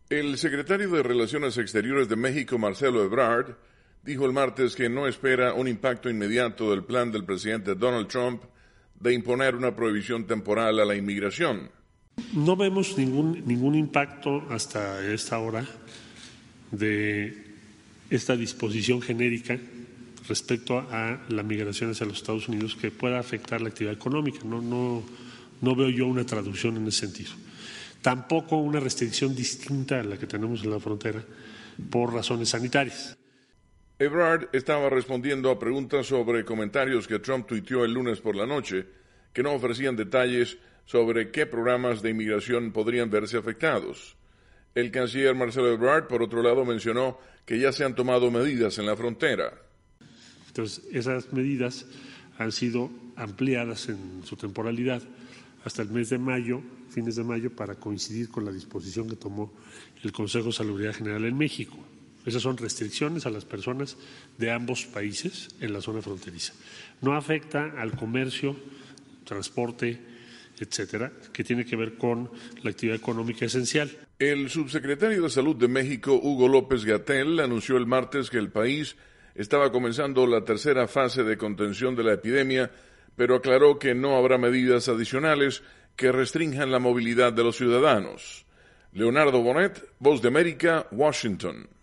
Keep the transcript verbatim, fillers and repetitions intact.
El secretario de Relaciones Exteriores de México, Marcelo Ebrard, dijo el martes que no espera un impacto inmediato del plan del presidente Donald Trump de imponer una prohibición temporal a la inmigración. No vemos ningún, ningún impacto hasta esta hora de esta disposición genérica respecto a la migración hacia los Estados Unidos que pueda afectar la actividad económica. No, no, no veo yo una traducción en ese sentido. Tampoco una restricción distinta a la que tenemos en la frontera por razones sanitarias. Ebrard estaba respondiendo a preguntas sobre comentarios que Trump tuiteó el lunes por la noche, que no ofrecían detalles sobre qué programas de inmigración podrían verse afectados. El canciller Marcelo Ebrard, por otro lado, mencionó que ya se han tomado medidas en la frontera. Entonces, esas medidas han sido ampliadas en su temporalidad hasta el mes de mayo, fines de mayo, para coincidir con la disposición que tomó el Consejo de Salubridad General en México. Esas son restricciones a las personas de ambos países en la zona fronteriza. No afecta al comercio, transporte, etcétera, que tiene que ver con la actividad económica esencial. El subsecretario de Salud de México, Hugo López-Gatell, anunció el martes que el país estaba comenzando la tercera fase de contención de la epidemia, pero aclaró que no habrá medidas adicionales que restrinjan la movilidad de los ciudadanos. Leonardo Bonet, Voz de América, Washington.